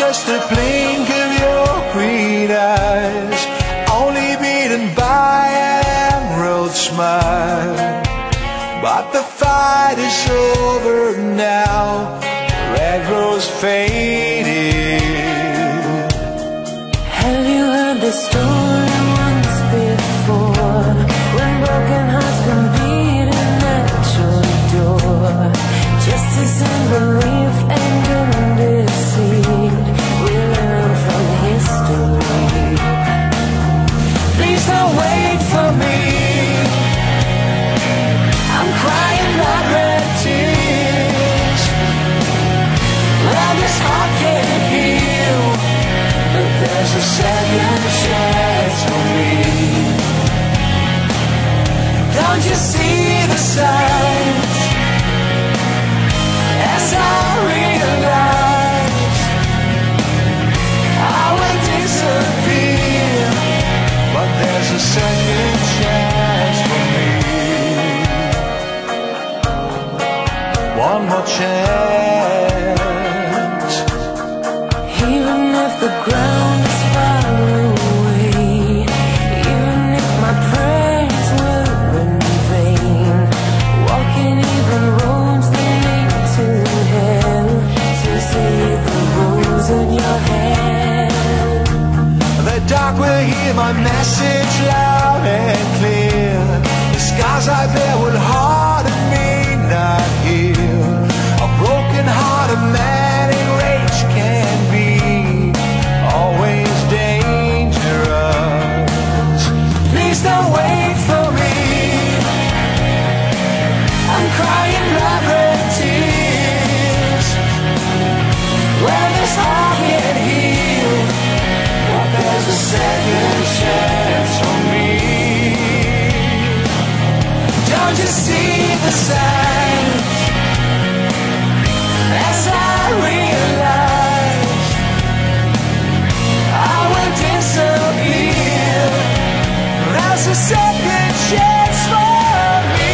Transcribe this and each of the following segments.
just a blink of your green eyes, only beaten by an emerald smile. But the fight is over now, red rose faded. Have you heard the story once before, when broken hearts been beaten at your door? Justice and belief and undeceived, we learn from history. Please don't wait for me, I'm crying blood red tears. Well, this heart can't heal, but there's a second chance for me. Don't you see the signs? As I realize I will disappear, but there's a second chance for me. One more chance. Even if the ground is far away, even if my prayers were in vain, walking even roads that lead to hell, to see the rose in your hand. The dark will hear my message loud and clear. The scars I bear will harden me, not heal. A broken heart of man in rage can be always dangerous. Please don't wait for me, I'm crying blood red tears. Well, this heart can't heal, but there's a second chance for me. Don't you see the signs? As I realize I will disappear, there's a second chance for me.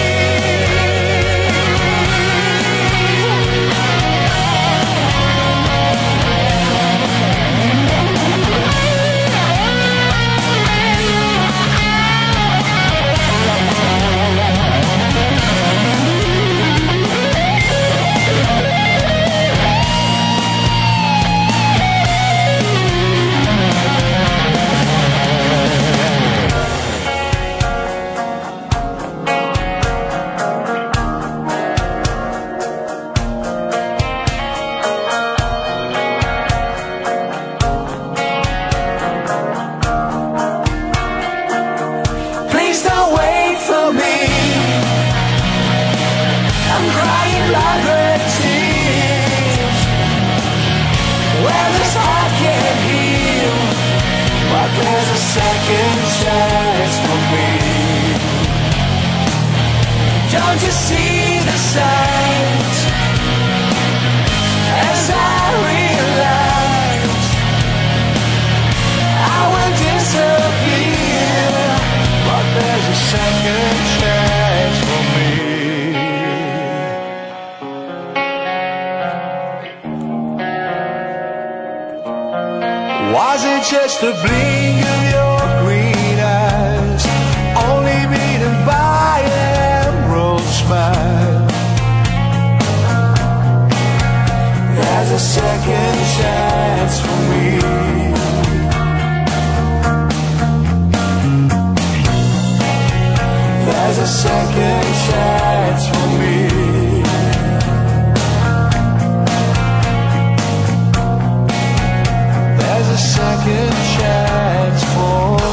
Please don't wait for me, I'm crying blood red tears. Well, this heart can't heal, but there's a second chance for me. Don't you see the signs? As I realize I will disappear, but there's a second chance for me. Was it just a blink of your green eyes, only beaten by an emerald smile? There's a second chance for me. There's a second chance for me. There's a second chance for